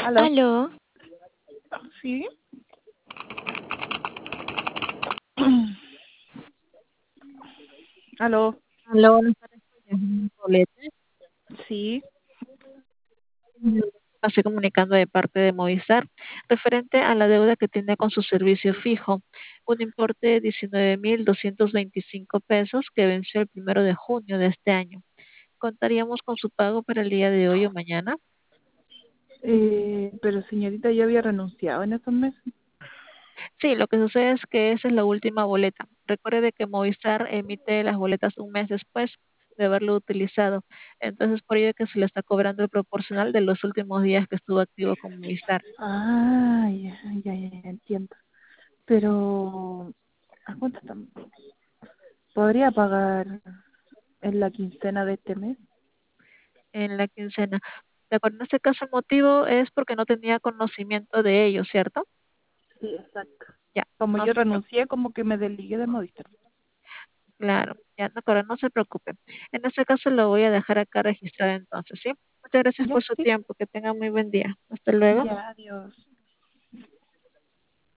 Aló. Aló, Sí. Aló. aló, buenas tardes, soy Yasmín Poblete. Sí. Me pasé comunicando de parte de Movistar referente a la deuda que tiene con su servicio fijo, un importe de 19.225 pesos que venció el 1 de junio de este año. ¿Contaríamos con su pago para el día de hoy o mañana? Pero señorita, ya había renunciado en estos meses. Sí, lo que sucede es que esa es la última boleta. Recuerde de que Movistar emite las boletas un mes después de haberlo utilizado. Entonces, por ello es que se le está cobrando el proporcional de los últimos días que estuvo activo con Movistar. Ah, ya, entiendo. Pero, ¿a cuánto estamos? ¿Podría pagar en la quincena de este mes? En la quincena. De acuerdo, en este caso el motivo es porque no tenía conocimiento de ello, ¿cierto? Sí, exacto. Ya, Como no yo se preocupe. renuncié, como que me desligué de Movistar. Claro, ya, de acuerdo, no se preocupe. En este caso lo voy a dejar acá registrado entonces, ¿sí? Muchas gracias Ya, por su sí. tiempo, que tenga muy buen día. Hasta luego. Ya, adiós.